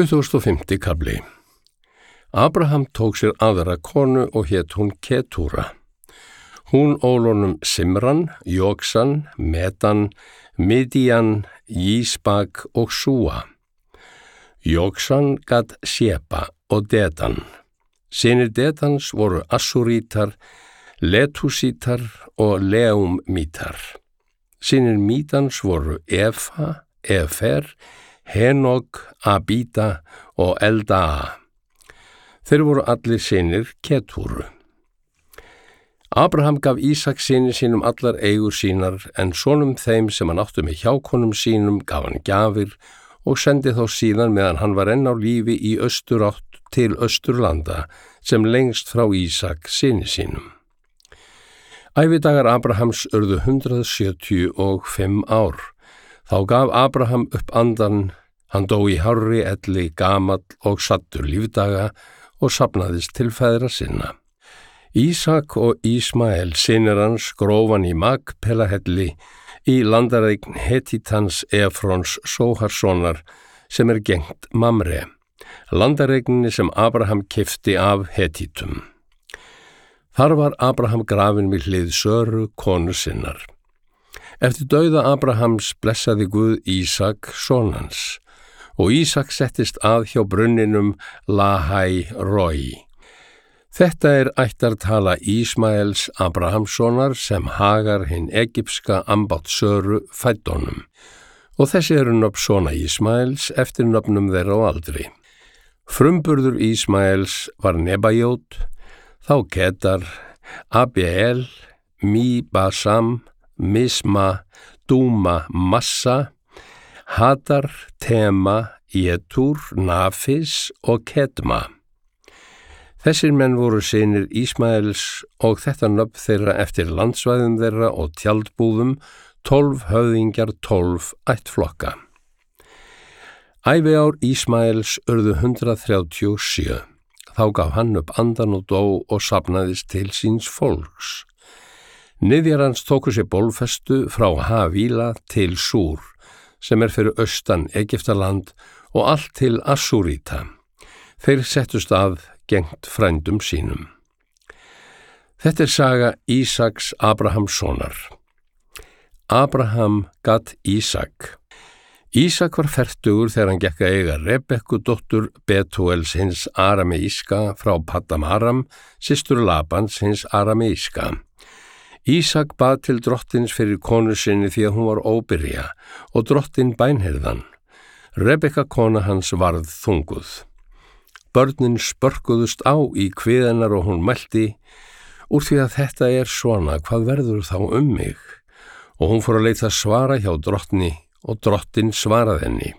25. kafli. Abraham tók sér aðra konu og hét hún Ketúra. Hún ól honum Simran, Joksan, Medan, Midjan, Jísbak og Súa. Joksan gat Sjepa og Dedan. Synir Dedans voru Assúrítar, Letúsítar og Leumítar. Synir Mídans voru Efa, Efer, Henok, Abída og Eldaa. Þeir voru allir synir Ketúru. Abraham gaf Ísak syni sínum allar eigur sínar, en sonum þeim sem hann átti með hjákonum sínum gaf hann gjafir og sendi þá síðan meðan hann var enn á lífi í austurátt til Austurlanda sem lengst frá Ísak syni sínum. Ævidagar Abrahams urðu 175 ár. Þá gaf Abraham upp andann, hann dó í hárri elli, gamall og saddur lífdaga og safnaðist til feðra sinna. Ísak og Ísmael synir hans grófan í Makpelahelli í landareign Hetítans Efrons Sóharssonar sem gengt Mamre, landareigninni sem Abraham keypti af Hetítum. Þar var Abraham grafinn við hlið Söru, konu sinnar. Eftir dauða Abrahams blessaði Guð Ísak son hans, og Ísak settist að hjá brunninum Lahai-Roi. Þetta ættartala Ísmaels Abrahamssonar sem Hagar hinn egypska ambátt Söru fæddi honum, og þessi eru nöfn sona Ísmaels eftir nöfnum þeirra á aldri. Frumburður Ísmaels var Nebajót, þá Kedar, Abiel, Mi-Basam, Misma, Dúma, Massa, Hadar, Tema, Jetúr, Nafis og Kedma. Þessir menn voru synir Ísmaels og þetta nöfn þeirra eftir landsvæðum þeirra og tjaldbúðum, 12 höfðingjar, 12 ættflokka. Æviár Ísmaels urðu 137. Þá gaf hann upp andan og dó og safnaðist til síns fólks. Niðjar hans tóku sér bólfestu frá Havíla til Súr, sem fyrir austan Egyptaland, og allt til Assúríta. Þeir settust að gengt frændum sínum. Þetta saga Ísaks Abrahamssonar. Abraham gat Ísak. Ísak var fertugur þegar hann gekk að eiga Rebekku dóttur Betúels hins arameíska frá Paddam Aram, systur Labans hins arameíska. Ísak bað til drottins fyrir konu sinni því að hún var óbyrja og drottin bænheyrðan. Rebekka kona hans varð þunguð. Börnin spörkuðust á í kviðinnar og hún mælti, úr því að þetta svona, hvað verður þá mig? Og hún fór að leita svara hjá drottni og drottin svaraði henni.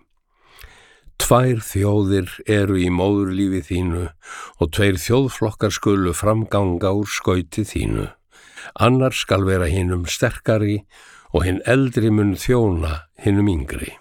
2 þjóðir eru í móðurlífi þínu og 2 þjóðflokkar skulu framganga úr skauti þínu. Annar skal vera hinum sterkari og hinn eldri mun þjóna hinum yngri.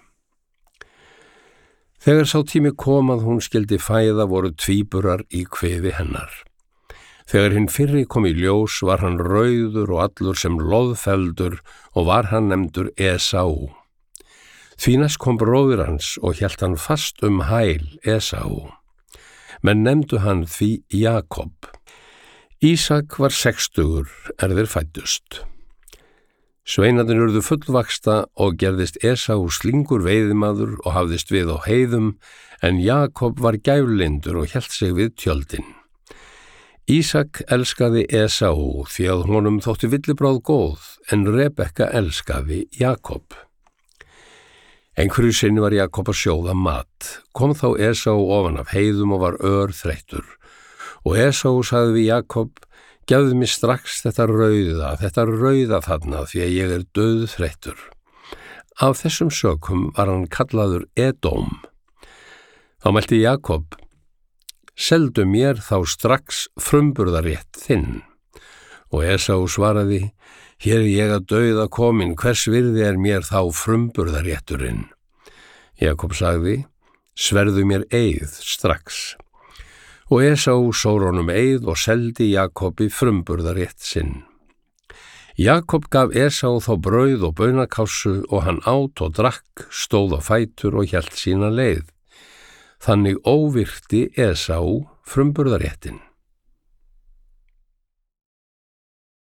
Þegar sá tími kom að hún skyldi fæða voru tvíburar í kviði hennar. Þegar hinn fyrri kom í ljós var hann rauður og allur sem loðfeldur og var hann nefndur Esau. Því næst kom bróðir hans og hélt hann fast hæl Esau. Menn nefndu hann því Jakob. Ísak var 60 þeir fæddust. Sveinarnir urðu fullvaxta og gerðist Esau slingur veiðimaður og hafðist við á heiðum, en Jakob var gæflyndur og hélt sig við tjöldin. Ísak elskaði Esau því að honum þótti villibráð góð, en Rebekka elskaði Jakob. Einhverju sinni var Jakob að sjóða mat. Kom þá Esau ofan af heiðum og var örþreyttur. Og Esau sagði við Jakob, gefðu mér strax þetta rauða þarna því að ég dauðþreyttur. Af þessum sökum var hann kallaður Edóm. Þá mælti Jakob, seldu mér þá strax frumburðarétt þinn. Og Esau svaraði, hér ég að dauða komin, hvers virði mér þá frumburðarétturinn? Jakob sagði, sverðu mér eið strax. Og Esau sór honum eið og seldi Jakobi frumburðarétt sinn. Jakob gaf Esau þá brauð og baunakássu og hann át og drakk, stóð á fætur og hélt sína leið. Þannig óvirti Esau frumburðaréttinn.